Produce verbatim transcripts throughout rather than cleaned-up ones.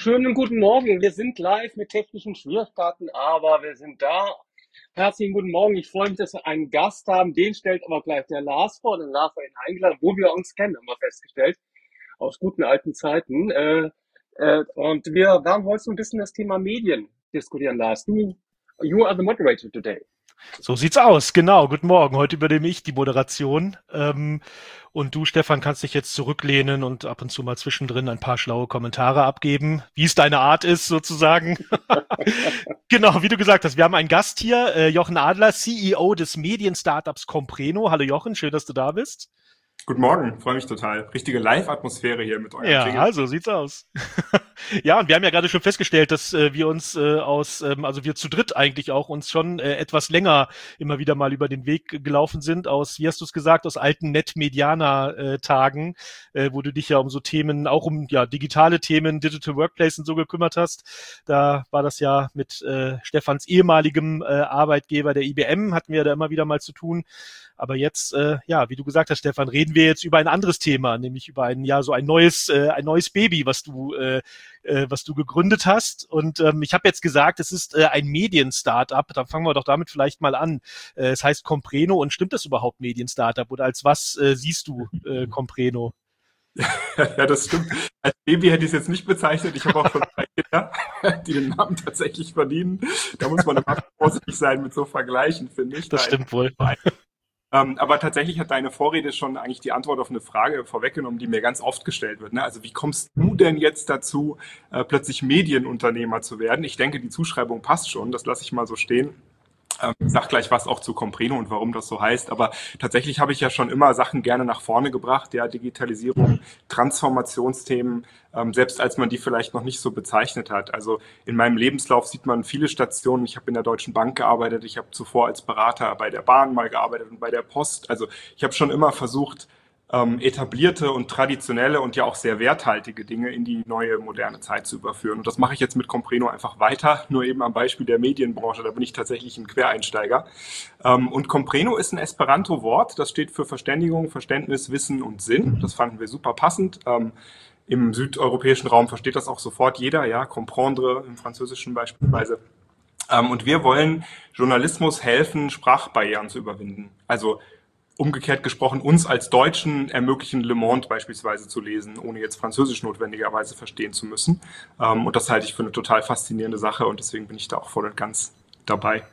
Schönen guten Morgen. Wir sind live mit technischen Schwierigkeiten, aber wir sind da. Herzlichen guten Morgen. Ich freue mich, dass wir einen Gast haben. Den stellt aber gleich der Lars vor. Den Lars war ihn eingeladen, wo wir uns kennen, haben wir festgestellt, aus guten alten Zeiten. Äh, äh, und wir werden heute so ein bisschen das Thema Medien diskutieren, Lars. Du, you are the moderator today. So sieht's aus, genau. Guten Morgen. Heute übernehme ich die Moderation. Ähm, und du, Stefan, kannst dich jetzt zurücklehnen und ab und zu mal zwischendrin ein paar schlaue Kommentare abgeben, wie es deine Art ist, sozusagen. Genau, wie du gesagt hast, wir haben einen Gast hier, äh, Jochen Adler, C E O des Medien-Startups Compreno. Hallo Jochen, schön, dass du da bist. Guten Morgen, freue mich total. Richtige Live-Atmosphäre hier mit eurem Ja, Jingle. also sieht's aus. Ja, und wir haben ja gerade schon festgestellt, dass äh, wir uns äh, aus, ähm, also wir zu dritt eigentlich auch uns schon äh, etwas länger immer wieder mal über den Weg gelaufen sind aus, wie hast du es gesagt, aus alten Net-Mediana-Tagen, äh, wo du dich ja um so Themen, auch um ja digitale Themen, Digital Workplace und so gekümmert hast. Da war das ja mit äh, Stefans ehemaligem äh, Arbeitgeber, der I B M, hatten wir da immer wieder mal zu tun. Aber jetzt, äh, ja, wie du gesagt hast, Stefan, reden wir jetzt über ein anderes Thema, nämlich über ein, ja, so ein neues, äh, ein neues Baby, was du, äh, äh, was du gegründet hast. Und ähm, ich habe jetzt gesagt, es ist äh, ein Medien-Startup. Dann fangen wir doch damit vielleicht mal an. Äh, es heißt Compreno. Und stimmt das überhaupt, Medien-Startup? Oder als was äh, siehst du äh, Compreno? Ja, das stimmt. Als Baby hätte ich es jetzt nicht bezeichnet. Ich habe auch schon drei Kinder, die den Namen tatsächlich verdienen. Da muss man immer vorsichtig sein mit so Vergleichen, finde ich. Das Da stimmt wohl. Ähm, aber tatsächlich hat deine Vorrede schon eigentlich die Antwort auf eine Frage vorweggenommen, die mir ganz oft gestellt wird. Ne? Also wie kommst du denn jetzt dazu, äh, plötzlich Medienunternehmer zu werden? Ich denke, die Zuschreibung passt schon, das lasse ich mal so stehen. Ähm, ich sag gleich was auch zu Compreno und warum das so heißt, aber tatsächlich habe ich ja schon immer Sachen gerne nach vorne gebracht, ja, Digitalisierung, Transformationsthemen, ähm, selbst als man die vielleicht noch nicht so bezeichnet hat. Also in meinem Lebenslauf sieht man viele Stationen. Ich habe in der Deutschen Bank gearbeitet, ich habe zuvor als Berater bei der Bahn mal gearbeitet und bei der Post. Also ich habe schon immer versucht, ähm, etablierte und traditionelle und ja auch sehr werthaltige Dinge in die neue moderne Zeit zu überführen. Und das mache ich jetzt mit Compreno einfach weiter, nur eben am Beispiel der Medienbranche, da bin ich tatsächlich ein Quereinsteiger. Ähm, und Compreno ist ein Esperanto-Wort, das steht für Verständigung, Verständnis, Wissen und Sinn. Das fanden wir super passend. Ähm, Im südeuropäischen Raum versteht das auch sofort jeder, ja, comprendre im Französischen beispielsweise. Ähm, und wir wollen Journalismus helfen, Sprachbarrieren zu überwinden. Also umgekehrt gesprochen, uns als Deutschen ermöglichen, Le Monde beispielsweise zu lesen, ohne jetzt Französisch notwendigerweise verstehen zu müssen. Ähm, und das halte ich für eine total faszinierende Sache und deswegen bin ich da auch voll und ganz dabei.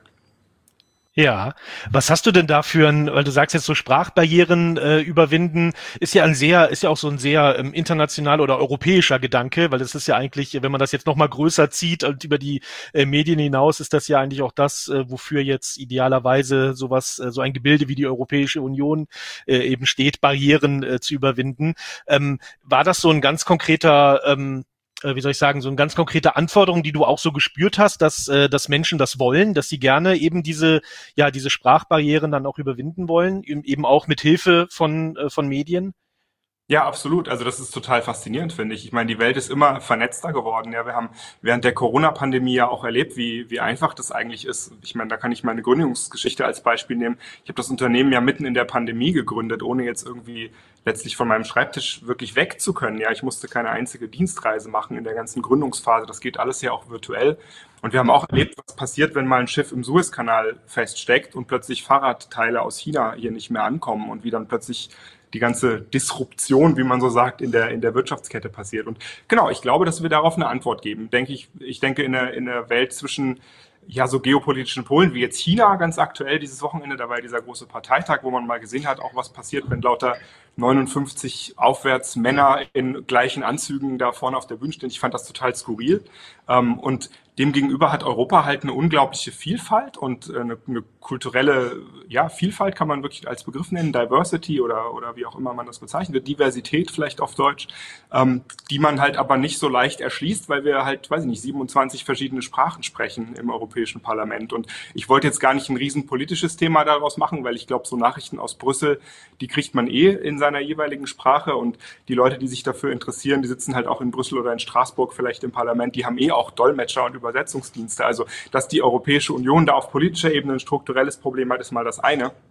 Ja, was hast du denn da für ein, weil du sagst jetzt so Sprachbarrieren äh, überwinden, ist ja ein sehr, ist ja auch so ein sehr ähm, internationaler oder europäischer Gedanke, weil das ist ja eigentlich, wenn man das jetzt nochmal größer zieht und über die äh, Medien hinaus, ist das ja eigentlich auch das, äh, wofür jetzt idealerweise sowas, äh, so ein Gebilde wie die Europäische Union äh, eben steht, Barrieren äh, zu überwinden. Ähm, war das so ein ganz konkreter ähm, äh, wie soll ich sagen, so eine ganz konkrete Anforderung, die du auch so gespürt hast, dass, äh, dass Menschen das wollen, dass sie gerne eben diese, ja, diese Sprachbarrieren dann auch überwinden wollen, eben auch mit Hilfe von, äh, von Medien? Ja, absolut. Also das ist total faszinierend, finde ich. Ich meine, die Welt ist immer vernetzter geworden. Ja, wir haben während der Corona-Pandemie ja auch erlebt, wie, wie einfach das eigentlich ist. Ich meine, da kann ich meine Gründungsgeschichte als Beispiel nehmen. Ich habe das Unternehmen ja mitten in der Pandemie gegründet, ohne jetzt irgendwie letztlich von meinem Schreibtisch wirklich weg zu können. Ja, ich musste keine einzige Dienstreise machen in der ganzen Gründungsphase. Das geht alles ja auch virtuell. Und wir haben auch erlebt, was passiert, wenn mal ein Schiff im Suezkanal feststeckt und plötzlich Fahrradteile aus China hier nicht mehr ankommen und wie dann plötzlich die ganze Disruption, wie man so sagt, in der, in der Wirtschaftskette passiert. Und genau, ich glaube, dass wir darauf eine Antwort geben. Denke ich, ich denke, in der, in der Welt zwischen ja, so geopolitischen Polen wie jetzt China ganz aktuell dieses Wochenende, da war ja dieser große Parteitag, wo man mal gesehen hat, auch was passiert, wenn lauter neunundfünfzig aufwärts Männer in gleichen Anzügen da vorne auf der Bühne stehen. Ich fand das total skurril. Und demgegenüber hat Europa halt eine unglaubliche Vielfalt und eine, eine kulturelle ja, Vielfalt kann man wirklich als Begriff nennen, Diversity oder, oder wie auch immer man das bezeichnet, Diversität vielleicht auf Deutsch, ähm, die man halt aber nicht so leicht erschließt, weil wir halt, weiß ich nicht, siebenundzwanzig verschiedene Sprachen sprechen im Europäischen Parlament. Und ich wollte jetzt gar nicht ein riesen politisches Thema daraus machen, weil ich glaube, so Nachrichten aus Brüssel, die kriegt man eh in seiner jeweiligen Sprache und die Leute, die sich dafür interessieren, die sitzen halt auch in Brüssel oder in Straßburg vielleicht im Parlament, die haben eh auch Dolmetscher und Übersetzungsdienste. Also, dass die Europäische Union da auf politischer Ebene ein strukturelles Problem hat, ist mal das eine.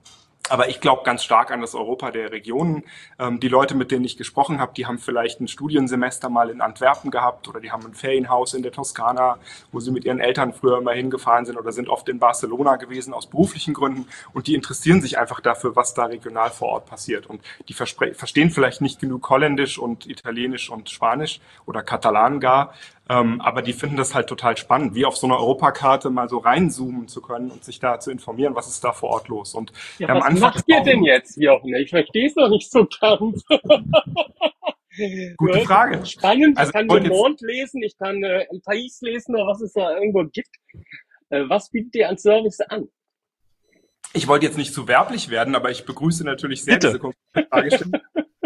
Aber ich glaube ganz stark an das Europa der Regionen. Ähm, die Leute, mit denen ich gesprochen habe, die haben vielleicht ein Studiensemester mal in Antwerpen gehabt oder die haben ein Ferienhaus in der Toskana, wo sie mit ihren Eltern früher immer hingefahren sind oder sind oft in Barcelona gewesen aus beruflichen Gründen und die interessieren sich einfach dafür, was da regional vor Ort passiert. Und die verstehen vielleicht nicht genug Holländisch und Italienisch und Spanisch oder Katalan gar, ähm, aber die finden das halt total spannend, wie auf so einer Europakarte mal so reinzoomen zu können und sich da zu informieren, was ist da vor Ort los. Und Ja, am was Anfang macht ihr denn jetzt, Jochen? Ich verstehe es noch nicht so ganz. Gute Ja, Frage. spannend, Also ich kann ich wollte Le jetzt, Monde lesen, ich kann äh, El País lesen oder was es da irgendwo gibt. Äh, was bietet ihr an Service an? ich wollte jetzt nicht zu werblich werden, aber ich begrüße natürlich sehr Bitte. diese konkrete Fragestellung.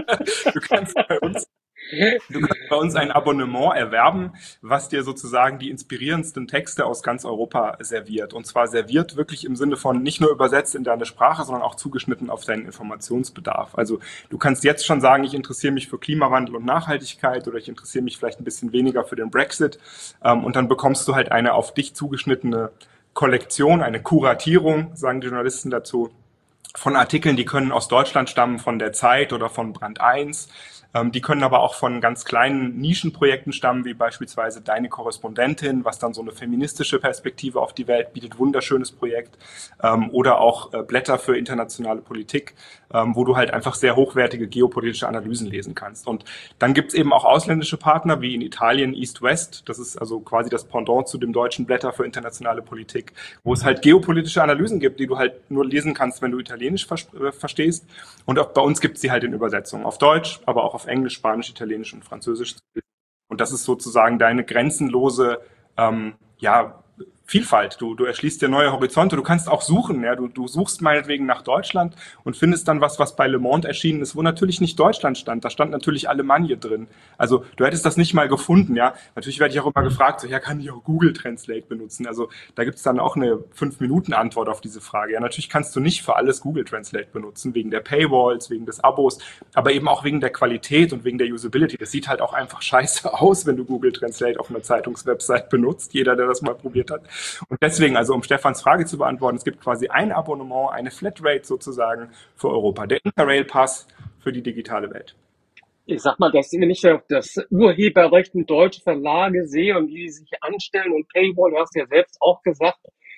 Du kannst bei uns Du kannst bei uns ein Abonnement erwerben, was dir sozusagen die inspirierendsten Texte aus ganz Europa serviert. Und zwar serviert wirklich im Sinne von nicht nur übersetzt in deine Sprache, sondern auch zugeschnitten auf deinen Informationsbedarf. Also du kannst jetzt schon sagen, ich interessiere mich für Klimawandel und Nachhaltigkeit oder ich interessiere mich vielleicht ein bisschen weniger für den Brexit. Und dann bekommst du halt eine auf dich zugeschnittene Kollektion, eine Kuratierung, sagen die Journalisten dazu, von Artikeln, die können aus Deutschland stammen, von der Zeit oder von Brand eins. Ähm, die können aber auch von ganz kleinen Nischenprojekten stammen, wie beispielsweise Deine Korrespondentin, was dann so eine feministische Perspektive auf die Welt bietet, wunderschönes Projekt. Ähm, oder auch äh, Blätter für internationale Politik, ähm, wo du halt einfach sehr hochwertige geopolitische Analysen lesen kannst. Und dann gibt's eben auch ausländische Partner, wie in Italien East West. Das ist also quasi das Pendant zu dem deutschen Blätter für internationale Politik, wo es halt geopolitische Analysen gibt, die du halt nur lesen kannst, wenn du Italienisch ver- verstehst. Und auch bei uns gibt's die halt in Übersetzung auf Deutsch, aber auch auf Englisch, Spanisch, Italienisch und Französisch. Und das ist sozusagen deine grenzenlose, ähm, ja, Vielfalt. Du, du erschließt dir neue Horizonte. Du kannst auch suchen. Ja, du, du suchst meinetwegen nach Deutschland und findest dann was, was bei Le Monde erschienen ist, wo natürlich nicht Deutschland stand. Da stand natürlich Alemannia drin. Also du hättest das nicht mal gefunden. Ja, natürlich werde ich auch immer gefragt, so, ja, kann ich auch Google Translate benutzen? Also da gibt's dann auch eine fünf Minuten Antwort auf diese Frage. Ja, natürlich kannst du nicht für alles Google Translate benutzen, wegen der Paywalls, wegen des Abos, aber eben auch wegen der Qualität und wegen der Usability. Das sieht halt auch einfach scheiße aus, wenn du Google Translate auf einer Zeitungswebsite benutzt. Jeder, der das mal probiert hat. Und deswegen, also um Stefans Frage zu beantworten, es gibt quasi ein Abonnement, eine Flatrate sozusagen für Europa, der Interrail-Pass für die digitale Welt. Ich sag mal, dass wenn ich auf das Urheberrecht in deutsche Verlage sehe und wie die sich anstellen und Paywall, du hast ja selbst auch gesagt,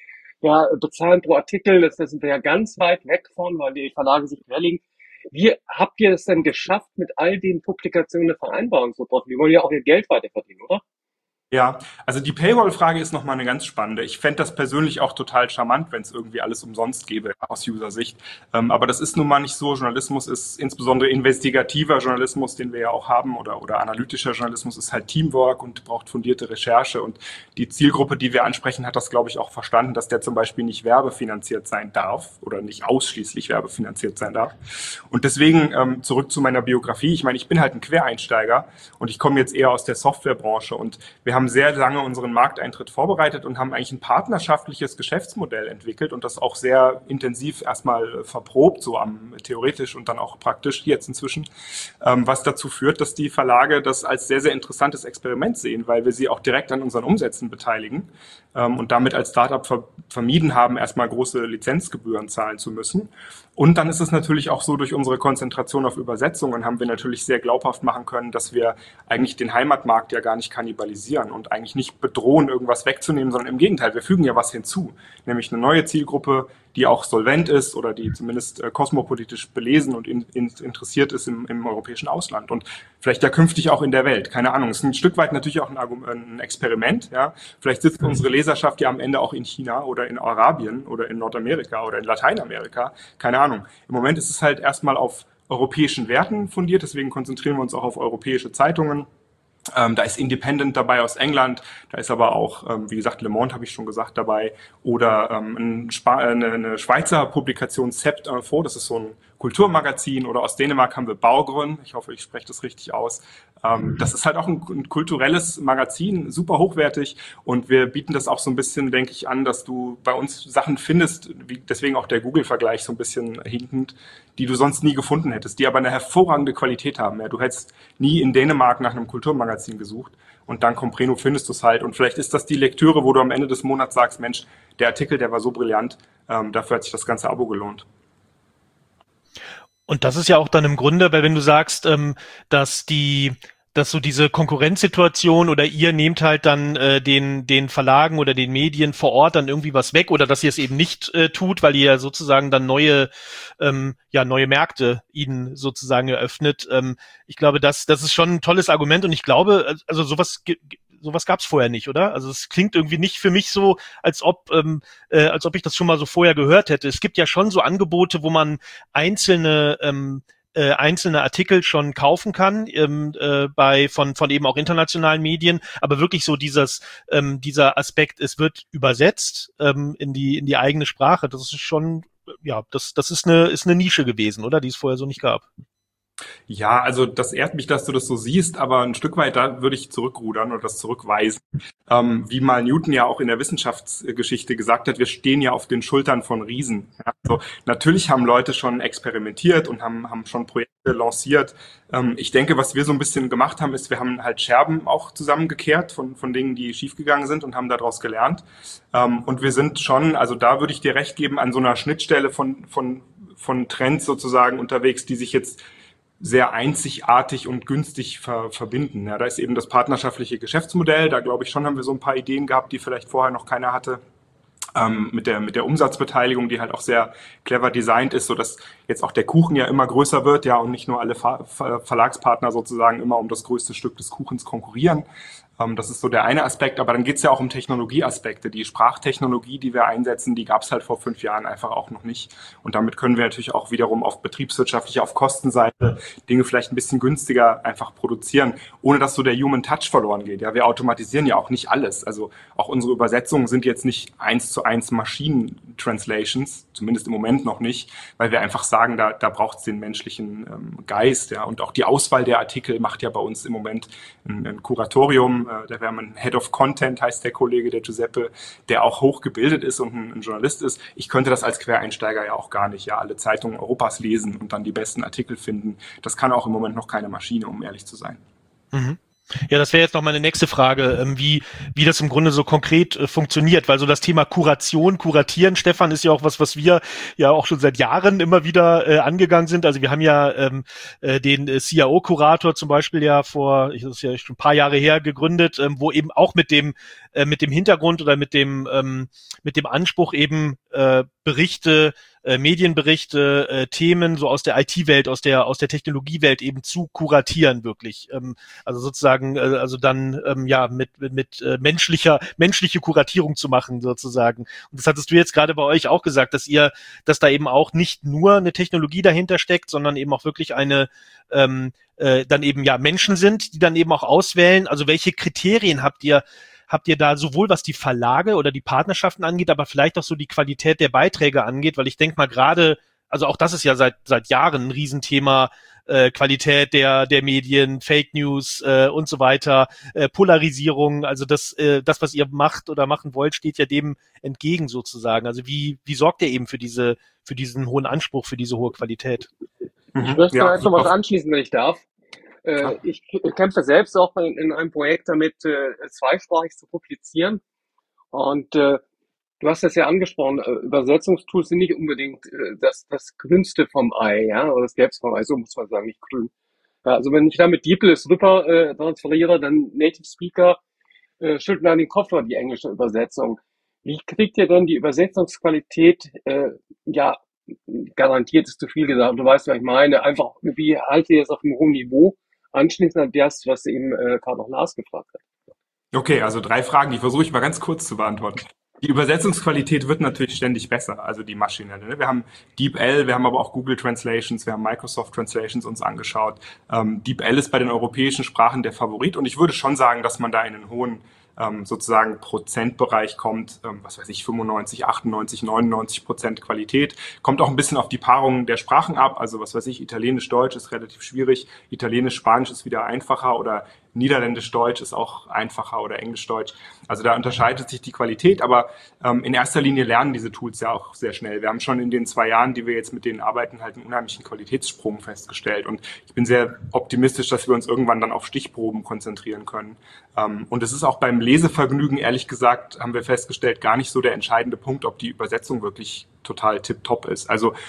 ja, bezahlen pro Artikel, das, das sind wir ja ganz weit weg von, weil die Verlage sich querlegen. Wie habt ihr es denn geschafft, mit all den Publikationen eine Vereinbarung zu treffen? Die wollen ja auch ihr Geld weiter verdienen, oder? Ja, also die Paywall-Frage ist nochmal eine ganz spannende. Ich fände das persönlich auch total charmant, wenn es irgendwie alles umsonst gäbe aus User-Sicht. Ähm, aber das ist nun mal nicht so. Journalismus ist insbesondere investigativer Journalismus, den wir ja auch haben, oder, oder analytischer Journalismus ist halt Teamwork und braucht fundierte Recherche. Und die Zielgruppe, die wir ansprechen, hat das, glaube ich, auch verstanden, dass der zum Beispiel nicht werbefinanziert sein darf oder nicht ausschließlich werbefinanziert sein darf. Und deswegen ähm, zurück zu meiner Biografie. Ich meine, ich bin halt ein Quereinsteiger und ich komme jetzt eher aus der Softwarebranche und wir haben sehr lange unseren Markteintritt vorbereitet und haben eigentlich ein partnerschaftliches Geschäftsmodell entwickelt und das auch sehr intensiv erstmal verprobt, so am theoretisch und dann auch praktisch jetzt inzwischen, ähm, was dazu führt, dass die Verlage das als sehr, sehr interessantes Experiment sehen, weil wir sie auch direkt an unseren Umsätzen beteiligen ähm, und damit als Startup ver- vermieden haben, erstmal große Lizenzgebühren zahlen zu müssen. Und dann ist es natürlich auch so, durch unsere Konzentration auf Übersetzungen haben wir natürlich sehr glaubhaft machen können, dass wir eigentlich den Heimatmarkt ja gar nicht kannibalisieren und eigentlich nicht bedrohen, irgendwas wegzunehmen, sondern im Gegenteil, wir fügen ja was hinzu, nämlich eine neue Zielgruppe, die auch solvent ist oder die zumindest äh, kosmopolitisch belesen und in, in, interessiert ist im, im europäischen Ausland und vielleicht ja künftig auch in der Welt. Keine Ahnung, es ist ein Stück weit natürlich auch ein, ein Experiment. Ja, vielleicht sitzt unsere Leserschaft ja am Ende auch in China oder in Arabien oder in Nordamerika oder in Lateinamerika. Keine Ahnung. Im Moment ist es halt erstmal auf europäischen Werten fundiert, deswegen konzentrieren wir uns auch auf europäische Zeitungen. Ähm, da ist Independent dabei aus England, da ist aber auch, ähm, wie gesagt, Le Monde habe ich schon gesagt dabei, oder ähm, ein Spa- eine, eine Schweizer Publikation Sept Info, das ist so ein Kulturmagazin, oder aus Dänemark haben wir Baugrün, ich hoffe, ich spreche das richtig aus. Ähm, das ist halt auch ein, ein kulturelles Magazin, super hochwertig und wir bieten das auch so ein bisschen, denke ich, an, dass du bei uns Sachen findest, wie, deswegen auch der Google-Vergleich so ein bisschen hinkend, die du sonst nie gefunden hättest, die aber eine hervorragende Qualität haben. Ja, du hättest nie in Dänemark nach einem Kulturmagazin gesucht und dank Compreno findest du es halt. Und vielleicht ist das die Lektüre, wo du am Ende des Monats sagst, Mensch, der Artikel, der war so brillant, ähm, dafür hat sich das ganze Abo gelohnt. Und das ist ja auch dann im Grunde, weil wenn du sagst, ähm, dass die, dass so diese Konkurrenzsituation oder ihr nehmt halt dann äh, den den Verlagen oder den Medien vor Ort dann irgendwie was weg oder dass ihr es eben nicht äh, tut, weil ihr ja sozusagen dann neue ähm, ja neue Märkte ihnen sozusagen eröffnet. Ähm, ich glaube, das das ist schon ein tolles Argument und ich glaube, also sowas sowas gab's vorher nicht, oder? Also es klingt irgendwie nicht für mich so, als ob ähm, äh, als ob ich das schon mal so vorher gehört hätte. Es gibt ja schon so Angebote, wo man einzelne ähm, äh, einzelne Artikel schon kaufen kann ähm, äh, bei von von eben auch internationalen Medien, aber wirklich so dieses ähm, dieser Aspekt, es wird übersetzt ähm, in die in die eigene Sprache, das ist schon ja das das ist eine ist eine Nische gewesen, oder, die es vorher so nicht gab. Ja, also das ehrt mich, dass du das so siehst, aber ein Stück weit da würde ich zurückrudern oder das zurückweisen. Ähm, wie mal Newton ja auch in der Wissenschaftsgeschichte gesagt hat, wir stehen ja auf den Schultern von Riesen. Ja, also natürlich haben Leute schon experimentiert und haben, haben schon Projekte lanciert. Ähm, ich denke, was wir so ein bisschen gemacht haben, ist, wir haben halt Scherben auch zusammengekehrt von, von Dingen, die schiefgegangen sind und haben daraus gelernt. Ähm, und wir sind schon, also da würde ich dir recht geben, an so einer Schnittstelle von, von, von Trends sozusagen unterwegs, die sich jetzt sehr einzigartig und günstig ver verbinden. Ja, da ist eben das partnerschaftliche Geschäftsmodell. Da glaube ich schon, haben wir so ein paar Ideen gehabt, die vielleicht vorher noch keiner hatte. Ähm, mit der mit der Umsatzbeteiligung, die halt auch sehr clever designt ist, so dass jetzt auch der Kuchen ja immer größer wird, ja, und nicht nur alle Ver Ver Verlagspartner sozusagen immer um das größte Stück des Kuchens konkurrieren. Ähm, das ist so der eine Aspekt, aber dann geht's ja auch um Technologieaspekte. Die Sprachtechnologie, die wir einsetzen, die gab's halt vor fünf Jahren einfach auch noch nicht. Und damit können wir natürlich auch wiederum auf betriebswirtschaftlicher, auf Kostenseite Dinge vielleicht ein bisschen günstiger einfach produzieren, ohne dass so der Human Touch verloren geht. Ja, wir automatisieren ja auch nicht alles. Also auch unsere Übersetzungen sind jetzt nicht eins zu eins Maschinen-Translations, zumindest im Moment noch nicht, weil wir einfach sagen, da, da braucht's den menschlichen ähm, Geist. Ja, und auch die Auswahl der Artikel macht ja bei uns im Moment ein, ein Kuratorium. Äh, da wäre man Head of Content, heißt der Kollege, der Giuseppe, der auch hochgebildet ist und ein, ein Journalist ist. Ich könnte das als Quereinsteiger ja auch gar nicht, ja, alle Zeitungen Europas lesen und dann die besten Artikel finden. Das kann auch im Moment noch keine Maschine, um ehrlich zu sein. Mhm. Ja, das wäre jetzt noch meine nächste Frage, ähm, wie wie das im Grunde so konkret äh, funktioniert, weil so das Thema Kuration, Kuratieren, Stefan, ist ja auch was, was wir ja auch schon seit Jahren immer wieder äh, angegangen sind. Also wir haben ja ähm, äh, den äh, C I O-Kurator zum Beispiel ja vor, ich, das ist ja schon ein paar Jahre her gegründet, ähm, wo eben auch mit dem äh, mit dem Hintergrund oder mit dem ähm, mit dem Anspruch eben äh, Berichte äh, Medienberichte, äh, Themen so aus der I T-Welt, aus der aus der Technologiewelt eben zu kuratieren wirklich. Ähm, also sozusagen, äh, also dann ähm, ja mit mit, mit äh, menschlicher menschliche Kuratierung zu machen sozusagen. Und das hattest du jetzt gerade bei euch auch gesagt, dass ihr, dass da eben auch nicht nur eine Technologie dahinter steckt, sondern eben auch wirklich eine ähm, äh, dann eben ja Menschen sind, die dann eben auch auswählen. Also welche Kriterien habt ihr Habt ihr da sowohl was die Verlage oder die Partnerschaften angeht, aber vielleicht auch so die Qualität der Beiträge angeht, weil ich denke mal gerade, also auch das ist ja seit seit Jahren ein Riesenthema, äh, Qualität der der Medien, Fake News äh, und so weiter, äh, Polarisierung, also das äh, das was ihr macht oder machen wollt, steht ja dem entgegen sozusagen. Also wie wie sorgt ihr eben für diese für diesen hohen Anspruch, für diese hohe Qualität? Ich möchte ja, jetzt noch was anschließen, wenn ich darf. Äh, ich kämpfe selbst auch in, in einem Projekt damit, äh, zweisprachig zu publizieren. Und äh, du hast das ja angesprochen, äh, Übersetzungstools sind nicht unbedingt äh, das, das Grünste vom Ei, ja, oder das Gelbste vom Ei, so muss man sagen, nicht grün. Ja, also wenn ich damit DeepList rüber äh, transferiere, dann Native Speaker äh, schütteln dann den Kopf über die englische Übersetzung. Wie kriegt ihr denn die Übersetzungsqualität, äh, ja, garantiert ist zu viel gesagt, du weißt, was ich meine, einfach, wie haltet ihr es auf einem hohen Niveau? Anschließend an das, was eben äh, gerade noch Lars gefragt hat. Okay, also drei Fragen, die versuche ich mal ganz kurz zu beantworten. Die Übersetzungsqualität wird natürlich ständig besser, also die maschinelle. Ne? Wir haben DeepL, wir haben aber auch Google Translations, wir haben Microsoft Translations uns angeschaut. Ähm, DeepL ist bei den europäischen Sprachen der Favorit und ich würde schon sagen, dass man da in einen hohen ähm, sozusagen Prozentbereich kommt, ähm, was weiß ich, fünfundneunzig, achtundneunzig, neunundneunzig Prozent Qualität. Kommt auch ein bisschen auf die Paarung der Sprachen ab, also was weiß ich, Italienisch-Deutsch ist relativ schwierig, Italienisch-Spanisch ist wieder einfacher oder Niederländisch-Deutsch ist auch einfacher oder Englisch-Deutsch. Also da unterscheidet sich die Qualität, aber ähm, in erster Linie lernen diese Tools ja auch sehr schnell. Wir haben schon in den zwei Jahren, die wir jetzt mit denen arbeiten, halt einen unheimlichen Qualitätssprung festgestellt und ich bin sehr optimistisch, dass wir uns irgendwann dann auf Stichproben konzentrieren können. Ähm, und es ist auch beim Lesevergnügen, ehrlich gesagt, haben wir festgestellt, gar nicht so der entscheidende Punkt, ob die Übersetzung wirklich total tipptopp ist. Also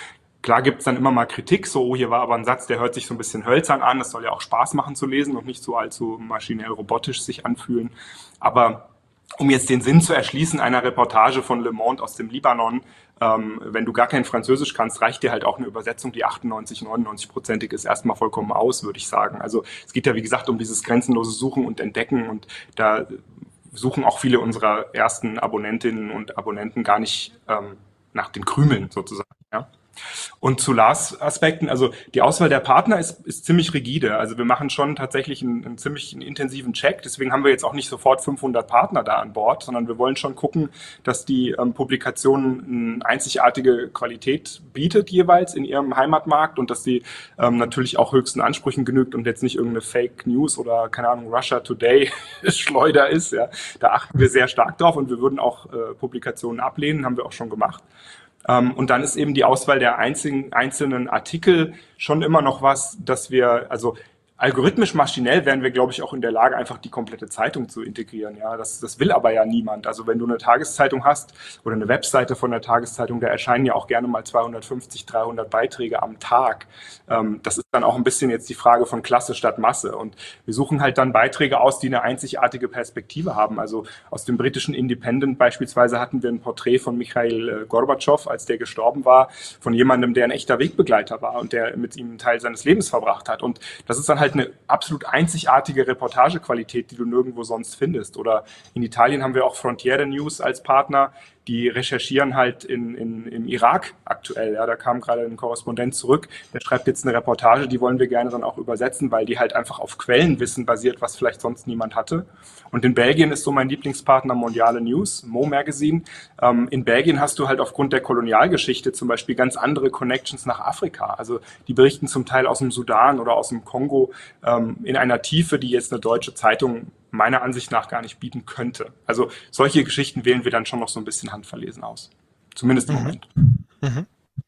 Klar gibt's dann immer mal Kritik, so, oh, hier war aber ein Satz, der hört sich so ein bisschen hölzern an, das soll ja auch Spaß machen zu lesen und nicht so allzu maschinell robotisch sich anfühlen. Aber um jetzt den Sinn zu erschließen einer Reportage von Le Monde aus dem Libanon, ähm, wenn du gar kein Französisch kannst, reicht dir halt auch eine Übersetzung, die achtundneunzig, neunundneunzig-prozentig ist, erstmal vollkommen aus, würde ich sagen. Also es geht ja, wie gesagt, um dieses grenzenlose Suchen und Entdecken und da suchen auch viele unserer ersten Abonnentinnen und Abonnenten gar nicht ähm, nach den Krümeln sozusagen, ja. Und zu Lars Aspekten, also die Auswahl der Partner ist, ist ziemlich rigide. Also wir machen schon tatsächlich einen, einen ziemlich einen intensiven Check. Deswegen haben wir jetzt auch nicht sofort fünfhundert Partner da an Bord, sondern wir wollen schon gucken, dass die ähm, Publikation eine einzigartige Qualität bietet jeweils in ihrem Heimatmarkt und dass die ähm, natürlich auch höchsten Ansprüchen genügt und jetzt nicht irgendeine Fake News oder, keine Ahnung, Russia Today Schleuder ist. Ja. Da achten wir sehr stark drauf und wir würden auch äh, Publikationen ablehnen, haben wir auch schon gemacht. Um, und dann ist eben die Auswahl der einzigen, einzelnen Artikel schon immer noch was, dass wir, also algorithmisch maschinell wären wir, glaube ich, auch in der Lage, einfach die komplette Zeitung zu integrieren. Ja, das, das will aber ja niemand. Also wenn du eine Tageszeitung hast oder eine Webseite von der Tageszeitung, da erscheinen ja auch gerne mal zweihundertfünfzig, dreihundert Beiträge am Tag. Ähm, das ist dann auch ein bisschen jetzt die Frage von Klasse statt Masse. Und wir suchen halt dann Beiträge aus, die eine einzigartige Perspektive haben. Also aus dem britischen Independent beispielsweise hatten wir ein Porträt von Michail Gorbatschow, als der gestorben war, von jemandem, der ein echter Wegbegleiter war und der mit ihm einen Teil seines Lebens verbracht hat. Und das ist dann halt eine absolut einzigartige Reportagequalität, die du nirgendwo sonst findest. Oder in Italien haben wir auch Frontiere News als Partner, die recherchieren halt in, in, im Irak aktuell. Ja, da kam gerade ein Korrespondent zurück, der schreibt jetzt eine Reportage, die wollen wir gerne dann auch übersetzen, weil die halt einfach auf Quellenwissen basiert, was vielleicht sonst niemand hatte. Und in Belgien ist so mein Lieblingspartner Mondiale News, Mo Magazine. Ähm, in Belgien hast du halt aufgrund der Kolonialgeschichte zum Beispiel ganz andere Connections nach Afrika. Also die berichten zum Teil aus dem Sudan oder aus dem Kongo ähm, in einer Tiefe, die jetzt eine deutsche Zeitung meiner Ansicht nach gar nicht bieten könnte. Also solche Geschichten wählen wir dann schon noch so ein bisschen handverlesen aus. Zumindest im Mhm. Moment. Mhm.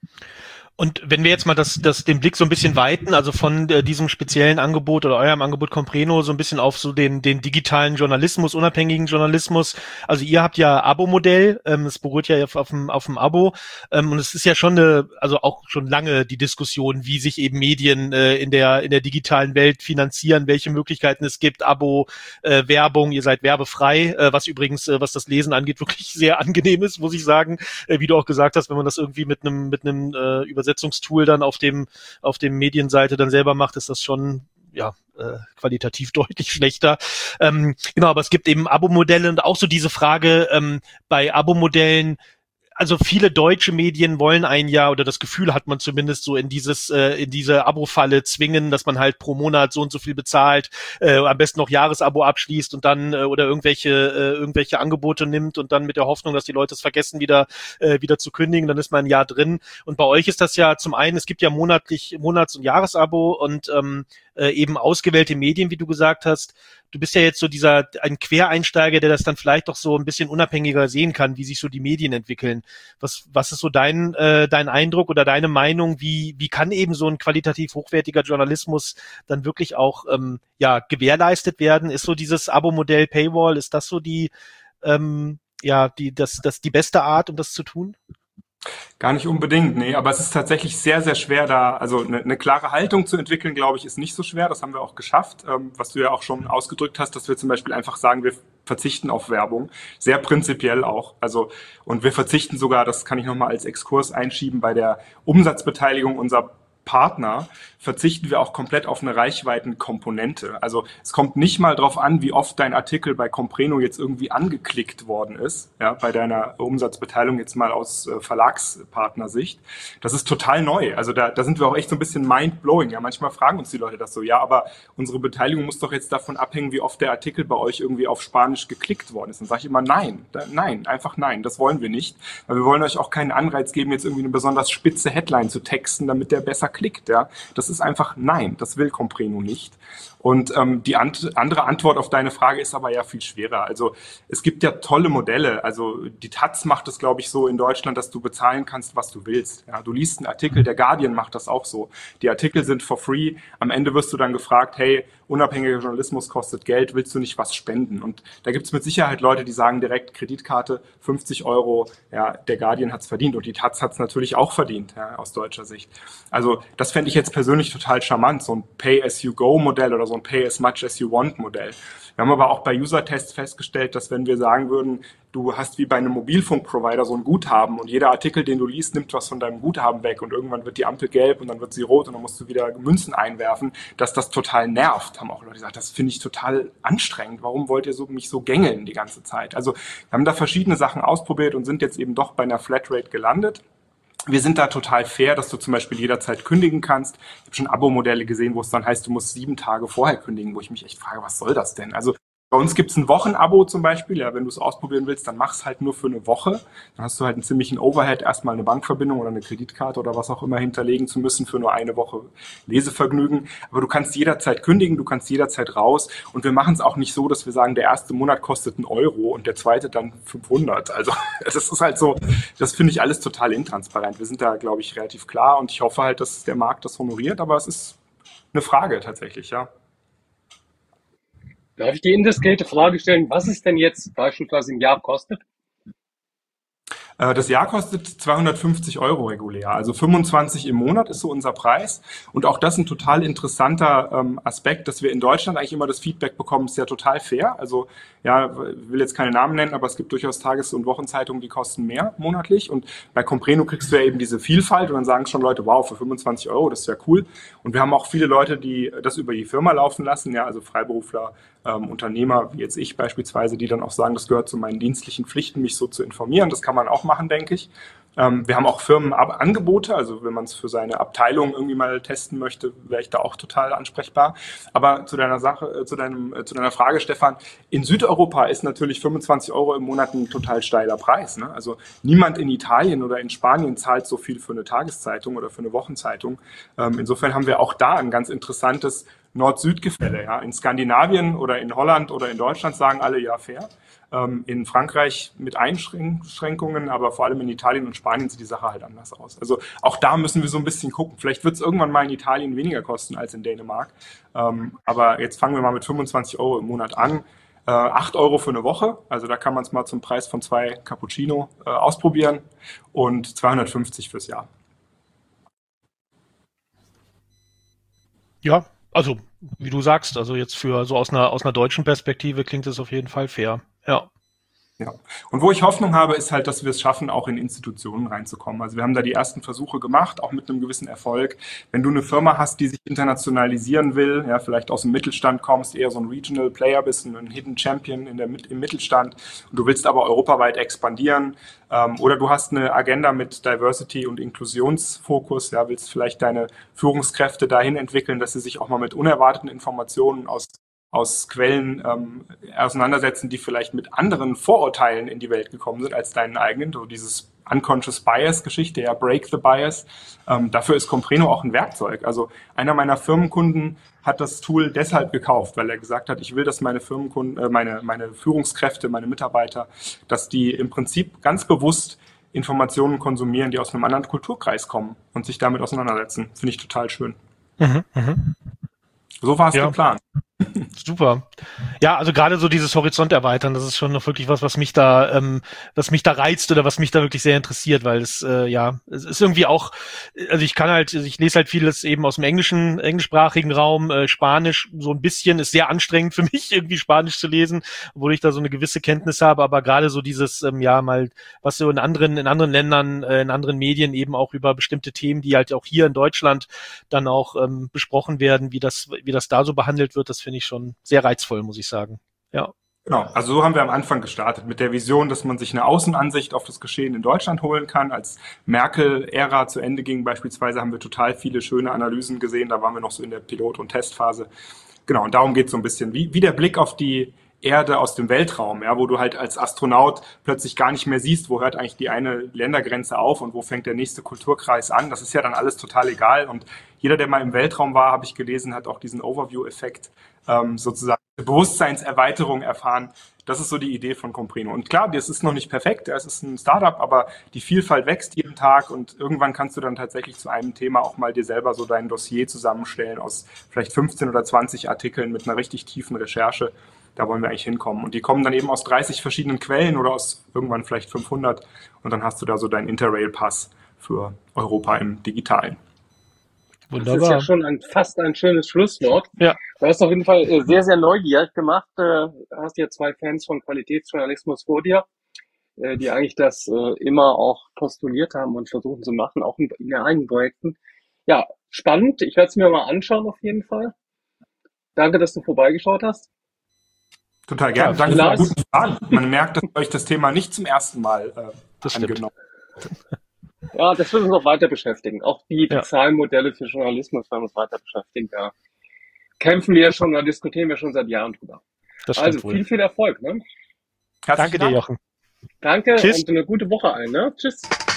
Und wenn wir jetzt mal das, das, den Blick so ein bisschen weiten, also von äh, diesem speziellen Angebot oder eurem Angebot Compreno so ein bisschen auf so den, den digitalen Journalismus, unabhängigen Journalismus. Also ihr habt ja Abo-Modell, ähm, es beruht ja auf, auf dem, auf dem Abo, ähm, und es ist ja schon eine, also auch schon lange die Diskussion, wie sich eben Medien äh, in der, in der digitalen Welt finanzieren, welche Möglichkeiten es gibt, Abo, äh, Werbung, ihr seid werbefrei, äh, was übrigens, äh, was das Lesen angeht, wirklich sehr angenehm ist, muss ich sagen, äh, wie du auch gesagt hast, wenn man das irgendwie mit einem, mit einem äh, Übersetzungstool dann auf dem auf dem Medienseite dann selber macht, ist das schon ja äh, qualitativ deutlich schlechter. Ähm, genau, aber es gibt eben Abo-Modelle und auch so diese Frage ähm, bei Abo-Modellen. Also viele deutsche Medien wollen ein Jahr, oder das Gefühl hat man zumindest, so in dieses äh, in diese Abo-Falle zwingen, dass man halt pro Monat so und so viel bezahlt, äh, am besten noch Jahresabo abschließt und dann äh, oder irgendwelche äh, irgendwelche Angebote nimmt und dann mit der Hoffnung, dass die Leute es vergessen, wieder äh, wieder zu kündigen, dann ist man ein Jahr drin. Und bei euch ist das ja zum einen, es gibt ja monatlich Monats- und Jahresabo und ähm, äh, eben ausgewählte Medien, wie du gesagt hast. Du bist ja jetzt so dieser, ein Quereinsteiger, der das dann vielleicht doch so ein bisschen unabhängiger sehen kann, wie sich so die Medien entwickeln. Was, was ist so dein, äh, dein Eindruck oder deine Meinung? Wie, wie kann eben so ein qualitativ hochwertiger Journalismus dann wirklich auch, ähm, ja, gewährleistet werden? Ist so dieses Abo-Modell Paywall, ist das so die, ähm, ja, die, das, das, die beste Art, um das zu tun? Gar nicht unbedingt, nee, aber es ist tatsächlich sehr, sehr schwer da, also eine, eine klare Haltung zu entwickeln, glaube ich, ist nicht so schwer, das haben wir auch geschafft, ähm, was du ja auch schon ausgedrückt hast, dass wir zum Beispiel einfach sagen, wir verzichten auf Werbung, sehr prinzipiell auch, also und wir verzichten sogar, das kann ich nochmal als Exkurs einschieben, bei der Umsatzbeteiligung unserer Partner verzichten wir auch komplett auf eine Reichweitenkomponente. Also es kommt nicht mal drauf an, wie oft dein Artikel bei Compreno jetzt irgendwie angeklickt worden ist, ja, bei deiner Umsatzbeteiligung jetzt mal aus äh, Verlagspartnersicht. Das ist total neu. Also da, da sind wir auch echt so ein bisschen mind-blowing. Ja, manchmal fragen uns die Leute das so, ja, aber unsere Beteiligung muss doch jetzt davon abhängen, wie oft der Artikel bei euch irgendwie auf Spanisch geklickt worden ist. Dann sage ich immer nein, da, nein, einfach nein, das wollen wir nicht. Weil wir wollen euch auch keinen Anreiz geben, jetzt irgendwie eine besonders spitze Headline zu texten, damit der besser klickt. Ja, das ist einfach nein, das will Compreno nicht. Und ähm, die ant- andere Antwort auf deine Frage ist aber ja viel schwerer. Also es gibt ja tolle Modelle. Also die Taz macht es, glaube ich, so in Deutschland, dass du bezahlen kannst, was du willst. Ja, du liest einen Artikel, der Guardian macht das auch so. Die Artikel sind for free. Am Ende wirst du dann gefragt, hey, unabhängiger Journalismus kostet Geld, willst du nicht was spenden? Und da gibt es mit Sicherheit Leute, die sagen direkt, Kreditkarte, fünfzig Euro, ja, der Guardian hat's verdient und die Taz hat's natürlich auch verdient, ja, aus deutscher Sicht. Also das fände ich jetzt persönlich total charmant, so ein Pay-as-you-go-Modell oder so ein Pay-as-much-as-you-want-Modell. Wir haben aber auch bei User-Tests festgestellt, dass wenn wir sagen würden, du hast wie bei einem Mobilfunkprovider so ein Guthaben und jeder Artikel, den du liest, nimmt was von deinem Guthaben weg und irgendwann wird die Ampel gelb und dann wird sie rot und dann musst du wieder Münzen einwerfen, dass das total nervt, haben auch Leute gesagt. Das finde ich total anstrengend. Warum wollt ihr so, mich so gängeln die ganze Zeit? Also wir haben da verschiedene Sachen ausprobiert und sind jetzt eben doch bei einer Flatrate gelandet. Wir sind da total fair, dass du zum Beispiel jederzeit kündigen kannst. Ich habe schon Abo-Modelle gesehen, wo es dann heißt, du musst sieben Tage vorher kündigen, wo ich mich echt frage, was soll das denn? Also bei uns gibt's ein Wochenabo zum Beispiel. Ja, wenn du es ausprobieren willst, dann mach's halt nur für eine Woche. Dann hast du halt einen ziemlichen Overhead, erstmal eine Bankverbindung oder eine Kreditkarte oder was auch immer hinterlegen zu müssen für nur eine Woche Lesevergnügen. Aber du kannst jederzeit kündigen, du kannst jederzeit raus. Und wir machen es auch nicht so, dass wir sagen, der erste Monat kostet einen Euro und der zweite dann fünfhundert. Also das ist halt so, das finde ich alles total intransparent. Wir sind da, glaube ich, relativ klar und ich hoffe halt, dass der Markt das honoriert. Aber es ist eine Frage tatsächlich, ja. Darf ich die indiskrete Frage stellen, was es denn jetzt beispielsweise im Jahr kostet? Das Jahr kostet zweihundertfünfzig Euro regulär, also fünfundzwanzig im Monat ist so unser Preis. Und auch das ein total interessanter ähm, Aspekt, dass wir in Deutschland eigentlich immer das Feedback bekommen, ist ja total fair. Also ja, ich will jetzt keine Namen nennen, aber es gibt durchaus Tages- und Wochenzeitungen, die kosten mehr monatlich. Und bei Compreno kriegst du ja eben diese Vielfalt und dann sagen schon Leute, wow, für fünfundzwanzig Euro, das ist ja cool. Und wir haben auch viele Leute, die das über die Firma laufen lassen, ja, also Freiberufler, ähm, Unternehmer, wie jetzt ich beispielsweise, die dann auch sagen, das gehört zu meinen dienstlichen Pflichten, mich so zu informieren. Das kann man auch machen, denke ich. Ähm, wir haben auch Firmenangebote, also wenn man es für seine Abteilung irgendwie mal testen möchte, wäre ich da auch total ansprechbar. Aber zu deiner Sache, äh, zu deinem, äh, zu deiner Frage, Stefan, in Südeuropa ist natürlich fünfundzwanzig Euro im Monat ein total steiler Preis, ne? Also niemand in Italien oder in Spanien zahlt so viel für eine Tageszeitung oder für eine Wochenzeitung. Ähm, insofern haben wir auch da ein ganz interessantes Nord-Süd-Gefälle. Ja? In Skandinavien oder in Holland oder in Deutschland sagen alle, ja, fair. Ähm, in Frankreich mit Einschränkungen, aber vor allem in Italien und Spanien sieht die Sache halt anders aus. Also auch da müssen wir so ein bisschen gucken. Vielleicht wird es irgendwann mal in Italien weniger kosten als in Dänemark. Ähm, aber jetzt fangen wir mal mit fünfundzwanzig Euro im Monat an. Äh, acht Euro für eine Woche, also da kann man es mal zum Preis von zwei Cappuccino äh, ausprobieren und zweihundertfünfzig fürs Jahr. Ja, also wie du sagst, also jetzt für so aus einer aus einer deutschen Perspektive klingt es auf jeden Fall fair. Ja. Ja. Und wo ich Hoffnung habe, ist halt, dass wir es schaffen, auch in Institutionen reinzukommen. Also wir haben da die ersten Versuche gemacht, auch mit einem gewissen Erfolg. Wenn du eine Firma hast, die sich internationalisieren will, ja, vielleicht aus dem Mittelstand kommst, eher so ein Regional Player bist, ein Hidden Champion in der, im Mittelstand und du willst aber europaweit expandieren, ähm, oder du hast eine Agenda mit Diversity und Inklusionsfokus, ja, willst vielleicht deine Führungskräfte dahin entwickeln, dass sie sich auch mal mit unerwarteten Informationen aus aus Quellen ähm, auseinandersetzen, die vielleicht mit anderen Vorurteilen in die Welt gekommen sind als deinen eigenen. So dieses Unconscious Bias Geschichte, ja, Break the Bias. Ähm, dafür ist Compreno auch ein Werkzeug. Also einer meiner Firmenkunden hat das Tool deshalb gekauft, weil er gesagt hat, ich will, dass meine Firmenkunden, äh, meine, meine Führungskräfte, meine Mitarbeiter, dass die im Prinzip ganz bewusst Informationen konsumieren, die aus einem anderen Kulturkreis kommen und sich damit auseinandersetzen. Finde ich total schön. Mhm, mh. So war es ja geplant. Super. Ja, also gerade so dieses Horizont erweitern, das ist schon noch wirklich was, was mich da, ähm, was mich da reizt oder was mich da wirklich sehr interessiert, weil es, äh, ja, es ist irgendwie auch, also ich kann halt, ich lese halt vieles eben aus dem englischen, englischsprachigen Raum, äh, Spanisch so ein bisschen, ist sehr anstrengend für mich, irgendwie Spanisch zu lesen, obwohl ich da so eine gewisse Kenntnis habe, aber gerade so dieses, ähm, ja, mal, was so in anderen, in anderen Ländern, äh, in anderen Medien eben auch über bestimmte Themen, die halt auch hier in Deutschland dann auch ähm, besprochen werden, wie das, wie das da so behandelt wird, das finde ich schon sehr reizvoll, muss ich sagen. Ja. Genau, also so haben wir am Anfang gestartet mit der Vision, dass man sich eine Außenansicht auf das Geschehen in Deutschland holen kann. Als Merkel-Ära zu Ende ging beispielsweise, haben wir total viele schöne Analysen gesehen. Da waren wir noch so in der Pilot- und Testphase. Genau, und darum geht es so ein bisschen. Wie, wie der Blick auf die Erde aus dem Weltraum, ja, wo du halt als Astronaut plötzlich gar nicht mehr siehst, wo hört eigentlich die eine Ländergrenze auf und wo fängt der nächste Kulturkreis an. Das ist ja dann alles total egal. Und jeder, der mal im Weltraum war, habe ich gelesen, hat auch diesen Overview-Effekt ähm, sozusagen Bewusstseinserweiterung erfahren. Das ist so die Idee von Compreno. Und klar, das ist noch nicht perfekt, es ist ein Startup, aber die Vielfalt wächst jeden Tag und irgendwann kannst du dann tatsächlich zu einem Thema auch mal dir selber so dein Dossier zusammenstellen aus vielleicht fünfzehn oder zwanzig Artikeln mit einer richtig tiefen Recherche. Da wollen wir eigentlich hinkommen. Und die kommen dann eben aus dreißig verschiedenen Quellen oder aus irgendwann vielleicht fünfhundert. Und dann hast du da so deinen Interrail-Pass für Europa im Digitalen. Wunderbar. Das ist ja schon ein, fast ein schönes Schlusswort. Ja. Du hast auf jeden Fall sehr, sehr neugierig gemacht. Du hast ja zwei Fans von Qualitätsjournalismus vor dir, die eigentlich das immer auch postuliert haben und versuchen zu machen, auch in ihren eigenen Projekten. Ja, spannend. Ich werde es mir mal anschauen auf jeden Fall. Danke, dass du vorbeigeschaut hast. Total gerne. Ja, danke für die guten Fragen. Man merkt, dass euch das Thema nicht zum ersten Mal äh, das angenommen. Ja, das wird uns noch weiter beschäftigen. Auch die ja. Bezahlmodelle für Journalismus werden uns weiter beschäftigen. Da kämpfen wir schon, da diskutieren wir schon seit Jahren drüber. Das also wohl. viel, viel Erfolg. Ne? Danke dir, Jochen. Danke Tschüss. Und eine gute Woche allen. Ne? Tschüss.